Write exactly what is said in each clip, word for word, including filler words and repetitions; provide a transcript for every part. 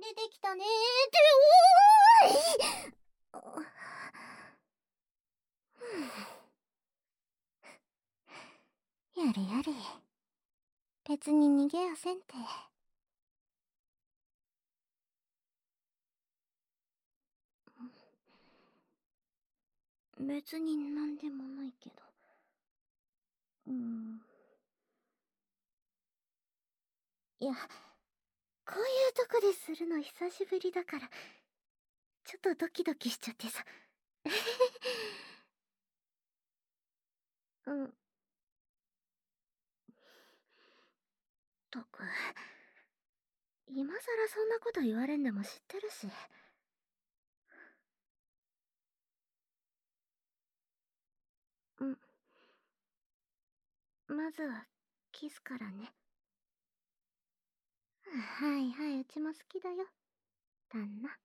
出てきたねーっておーい。やれやれ。別に逃げやせんて。別になんでもないけど。うーん。いや、こういうとこでするの久しぶりだから、ちょっとドキドキしちゃってさ。うん。とく、今さらそんなこと言われんでも知ってるし。うん。まずは、キスからね。はいはい、うちも好きだよ。旦那。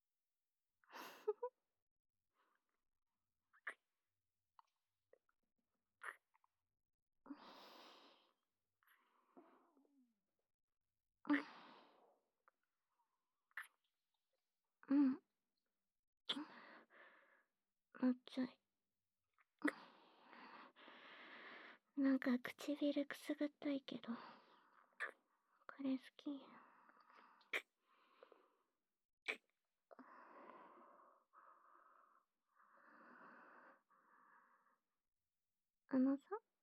うん。もうちょい。なんか唇くすぐったいけど。これ好き。あのさ、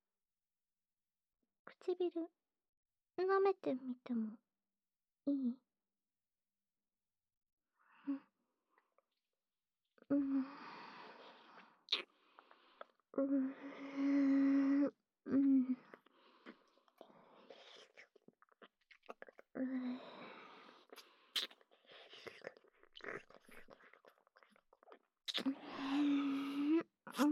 唇、舐めてみてもいい？うん。うん。うーん。うん。うーうん。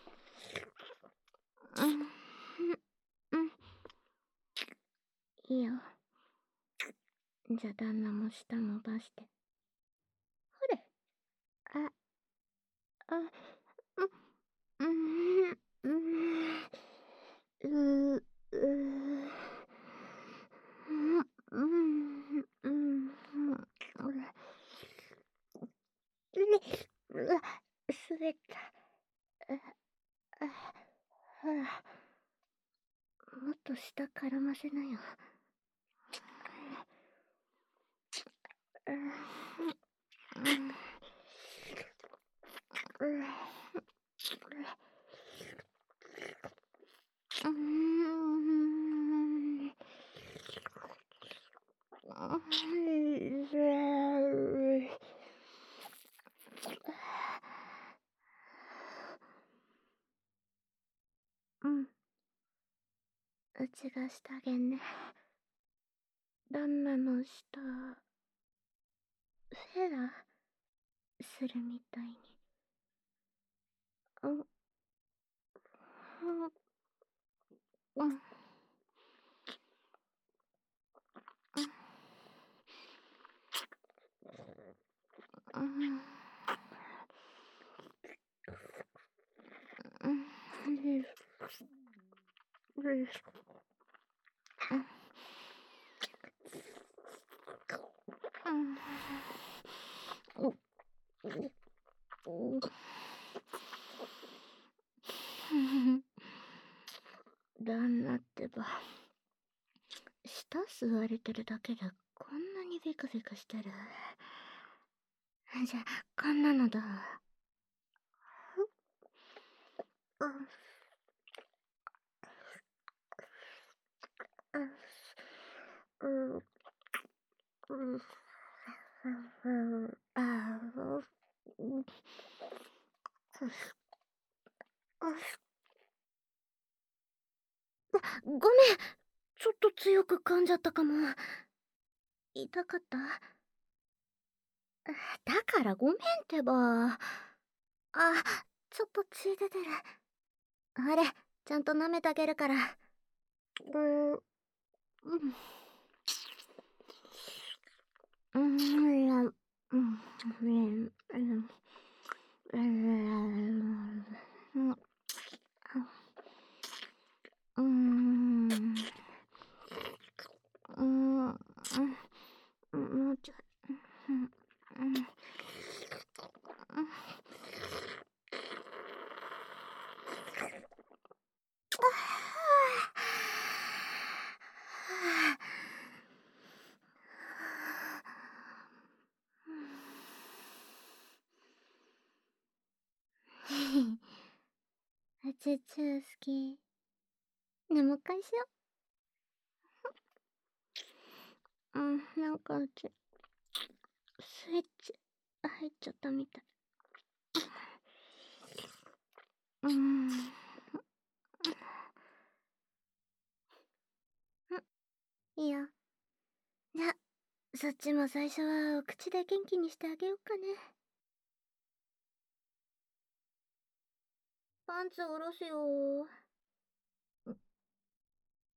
うん。うん。いいよ。じゃあ旦那も舌伸ばして。ほれ。あ、あ、う、うん、うん、う、う、うん、うん、うわ、滑った。あ、ほら、もっと舌絡ませなよ。うん、うん、うん、うん、うん。うちがしてあげんね。旦那の舌、フェラするみたいに。うん、うん、うん、うん、うん、旦那ってば、舌吸われてるだけでこんなにビクビクしてる。じゃあ、こんなのどう？うん、うん、うん、うん、あー、ごめん、ちょっと強く噛んじゃったかも。痛かった？だからごめんってば。あ、ちょっと血出てる。あれ、ちゃんと舐めてあげるから。うー、うん。うん、うん、うん、うん、うん、うん、うん、 チュー好き。ね、もう一回しよう。うん、なんかうち、スイッチ入っちゃったみたい。うーん。いいよ。じゃ、そっちも最初はお口で元気にしてあげようかね。パンツ下ろすよー。って、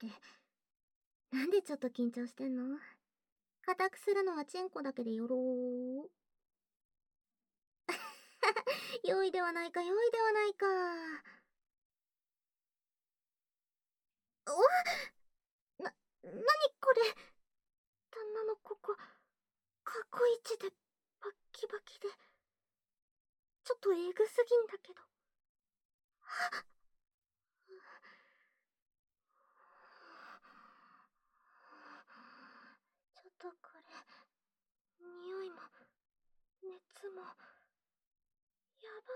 なんでちょっと緊張してんの？固くするのはチンコだけでよろー。良いではないか、良いではないか。おな、なにこれ。旦那のここ、過去一でバッキバキで、ちょっとエグすぎんだけど。ちょっとこれ、匂いも、熱も、やば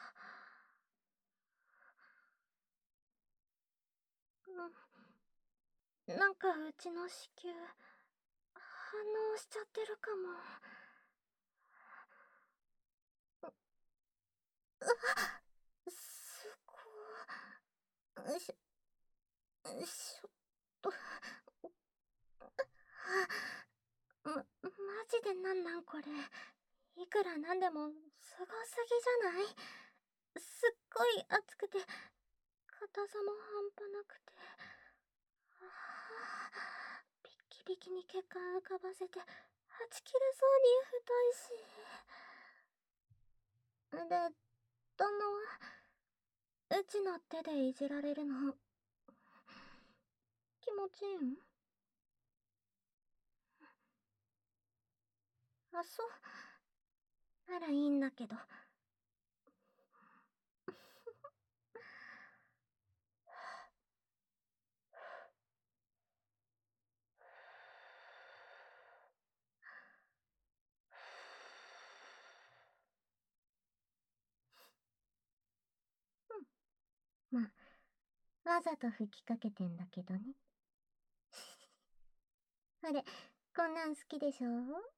ー。うん。なんかうちの子宮、反応しちゃってるかも。うわっ、すごー。よいしょ、よいしょっと。ま、マジでなんなんこれ。いくらなんでもすごすぎじゃない？すっごい熱くて、硬さも半端なくて。はあ、ビッキビキに血管浮かばせて、はち切れそうに太いし。で、旦那は、うちの手でいじられるの、気持ちいいん？あ、そう。ならいいんだけど。うん。まあ、わざと吹きかけてんだけどね。あれ、こんなん好きでしょ？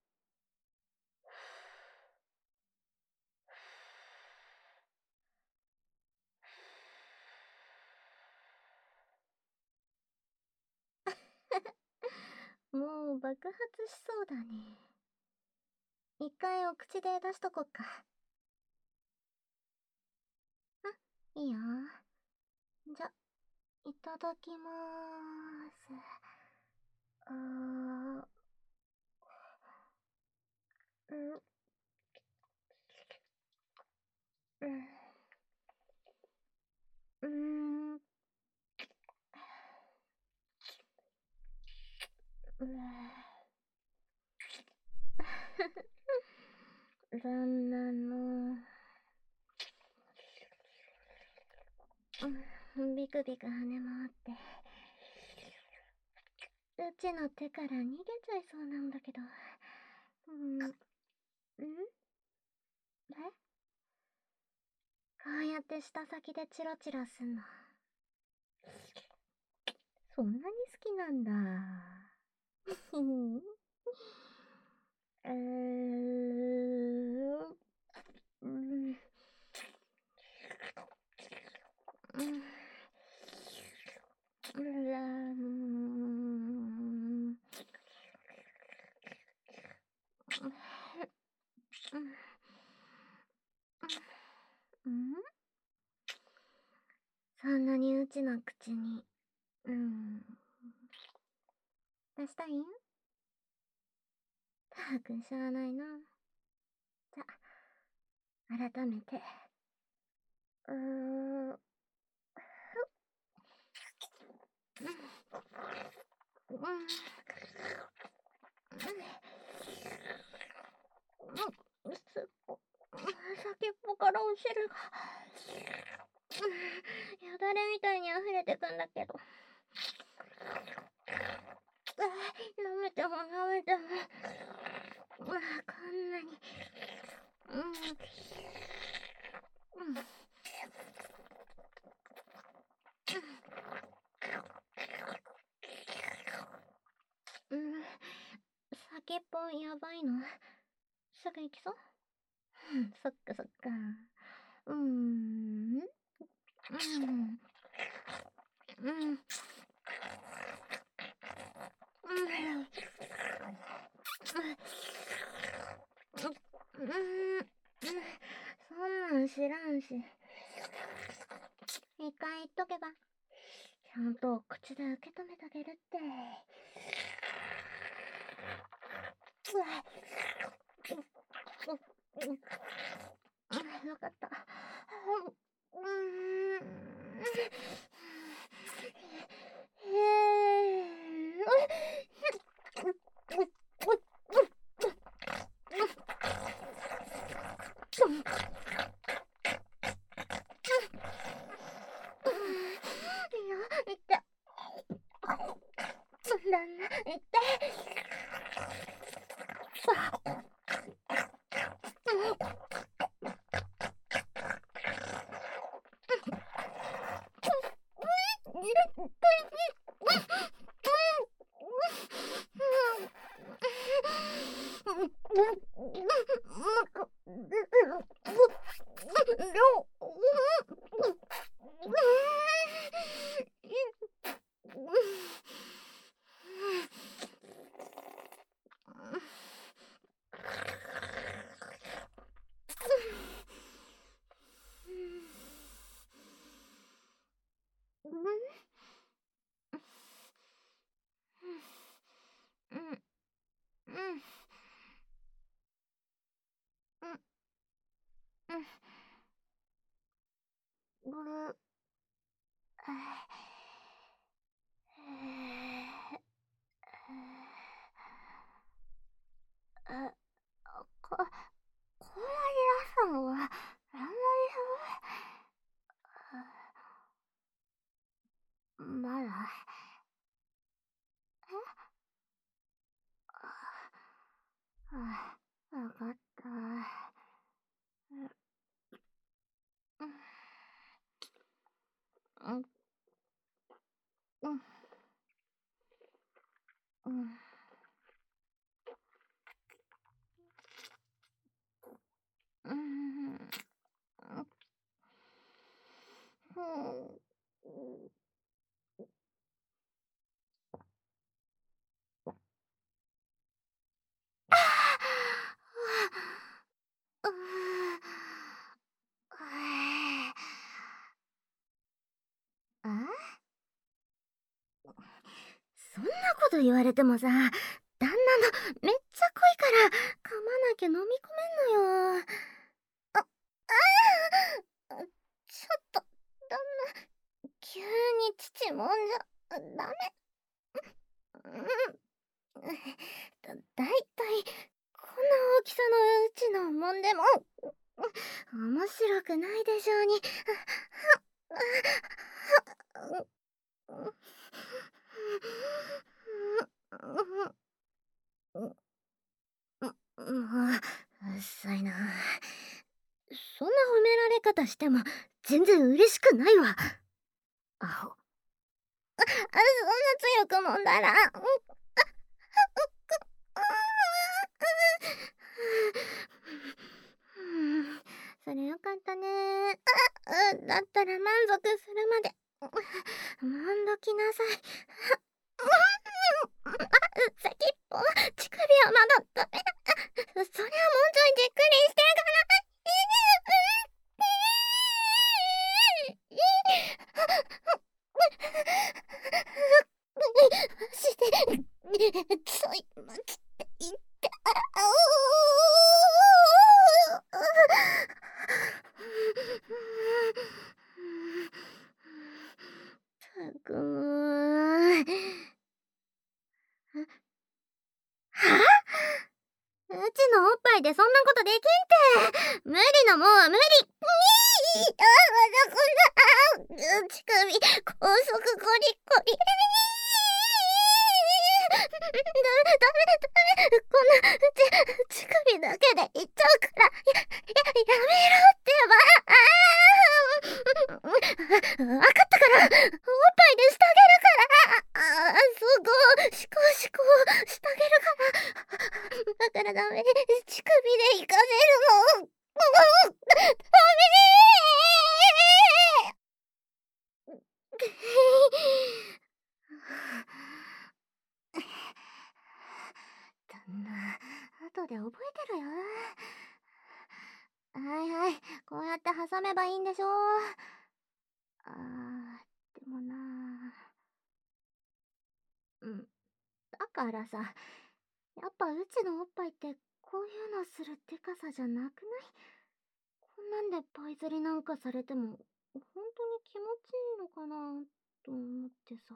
もう爆発しそうだね。一回お口で出しとこっか。あ、いいよ。じゃ、いただきまーす。あー、うん、うん、うーん、うー旦那の、うん、ビクビク跳ね回って、うちの手から逃げちゃいそうなんだけど。うん、ん？え？こうやって舌先でチロチロすんの。そんなに好きなんだ。うん。うーん。うん。うん。うらん。うん。そんなにうちの口に、うん。出したいん？たくんしゃあないな。じゃ、改めて。うーん。うん。うん。すっご、先っぽからお汁が、よだれみたいに溢れてくんだけど。舐めても舐めても、こんなに。うん。うん。 先っぽやばいの？すぐ行きそう？そっかそっか。うーん。うん。うん。うん。うん。そんなん知らんし。一回言っとけば。ちゃんと口で受け止めてあげるって。うわ。よかった。うーん。へいや、いって。旦那、いって。ぐる。え、こ、こんなに朝のは、あんまり寒い。まだ。えあ、わかった。うん、うん、うん。うん。うん。あ、そんなこと言われてもさ、旦那のめっちゃ濃いから噛まなきゃ飲み込めんのよ。あ、ああ、ちょっと、旦那、急に乳もんじゃダメ。うん、だ、だいたいこんな大きさのうちのもんでも面白くないでしょうに。もう、うっさいな。そんな褒められ方しても全然嬉しくないわ。アホ。あ、そんな強くもんだら。それよかったね。あ、だったら満足するまでもんどきなさい。あ、先っぽ、乳首はまだダメ。そりゃもうちょいじっくりしてからして、ちょい待って言って、ああったくもう。はあ、うちのおっぱいでそんなことできんて。無理のもう無理。にーあ、まだこんな、あ、乳首、高速ゴリゴリ。だ、ダメダメ。こんな、ち、乳首だけでいっちゃうから。や、や、やめろってば。ああ、わかったから。おっぱいでしてあげるから。ああ、すごい。しこしこしてあげるから。 らダメ。乳首で行かせるの。ダメ旦那、後で覚えてろよ。はいはい、こうやって挟めばいいんでしょ。あー、でもなー。うん。だからさ、やっぱうちのおっぱいってこういうのするデカさじゃなくない？こんなんでパイ釣りなんかされても、本当に気持ちいいのかなと思ってさ。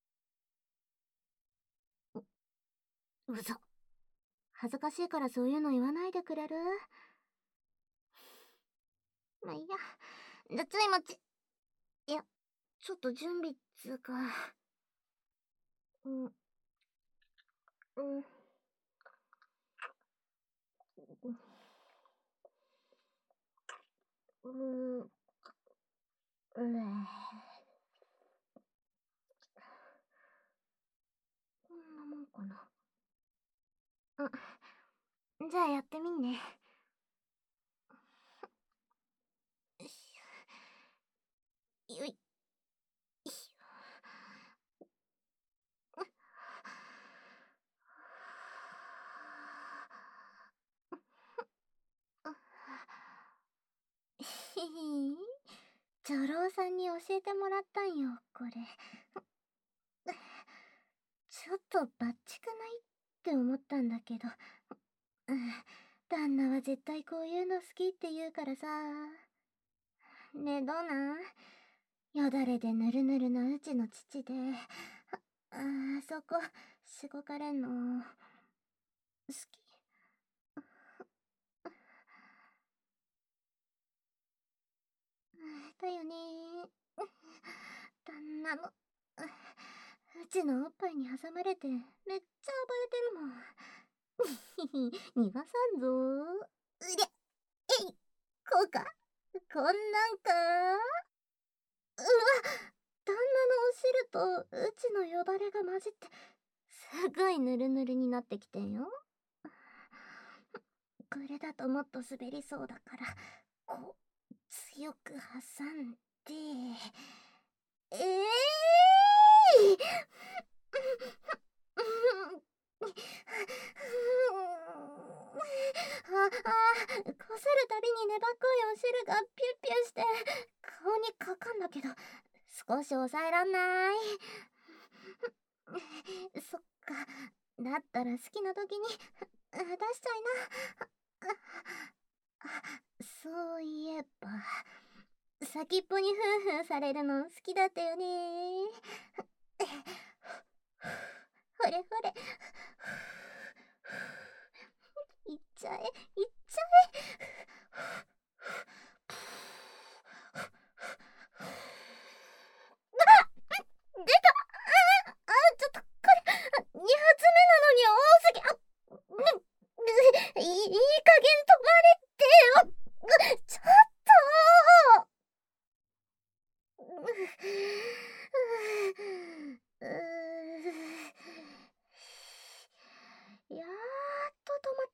うそ。恥ずかしいからそういうの言わないでくれる？まあいいや。じゃ、ちょい待ち。いや、ちょっと準備っつうか。うん。うん。うん。うーん。こんなもんかな。うん。じゃあやってみんね。よいしょ。よい。へへん。女郎さんに教えてもらったんよ、これ。ちょっとバッチくないって思ったんだけど。うん。旦那は絶対こういうの好きって言うからさ。ねえ、どうなん？よだれでぬるぬるなうちの父で、あ、あそこ、しごかれんの、好き？だよね。旦那も、うちのおっぱいに挟まれて、めっちゃ暴れてるもん。逃がさんぞ。うりゃ、えい、こうか。こんなんか。うわ、旦那のお汁とうちのよだれが混じって、すごいぬるぬるになってきてんよ。これだともっと滑りそうだから、こう、強く挟んで、ええー、あ、あ、こするたびに粘っこいお汁がピュッピュして、顔にかかんだけど、少し抑えらんない。そっか。だったら好きな時に出しちゃいな。あ、そういえば、先っぽにフーフーされるの好きだったよね。ほれほれ。いっちゃえ、いっちゃえ。出た。ああ、ちょっとこれに発目なのに多すぎ。あ、いい、いい加減止まれってよ。ちょっと。やっと止まった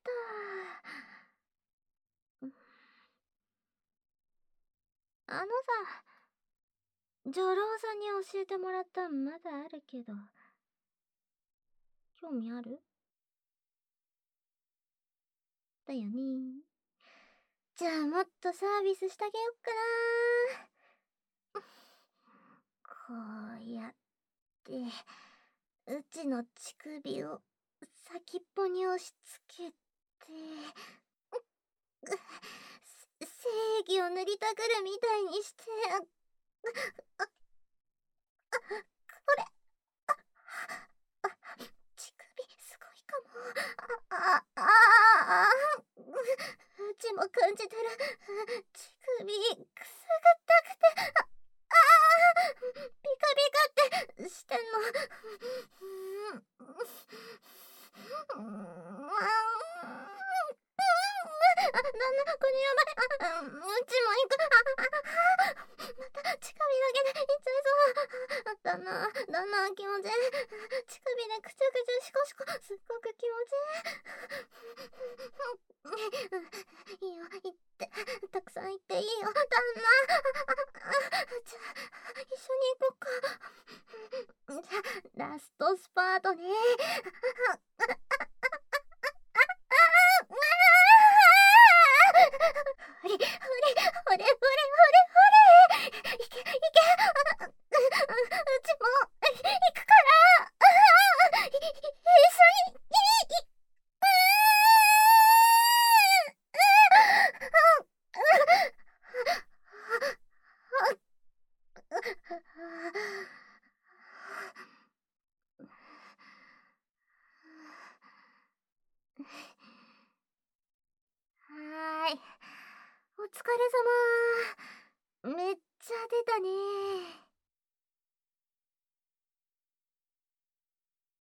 。あのさ、女郎さんに教えてもらったんまだあるけど、興味ある？だよね。じゃあもっとサービスしてあげよっかな。こうやって、うちの乳首を先っぽに押し付けて、正義を塗りたぐるみたいにして、あ、あ、これ、あ、あ、乳首すごいかも。あ、あ、あ、あ、うちも感じてる。乳首くすぐったくて、あ、あー、ピカピカってしてんの。うん、うん、あ、旦那、これやばい。あ、うちも行く。あ、あ、あ、また、 乳首だけでいっちゃいそう。旦那、旦那気持ちいい。乳首でくちゅくちゅシコシコ、すっごく気持ちいい。いいよ、行って。たくさん行っていいよ、旦那。じゃあ、一緒に行こっか。じゃあ、ラストスパートね。ほれほれほれほれほれほれ、いけいけ、うちも行くから、一緒にいい。はーい、お疲れ様。めっちゃ出たね。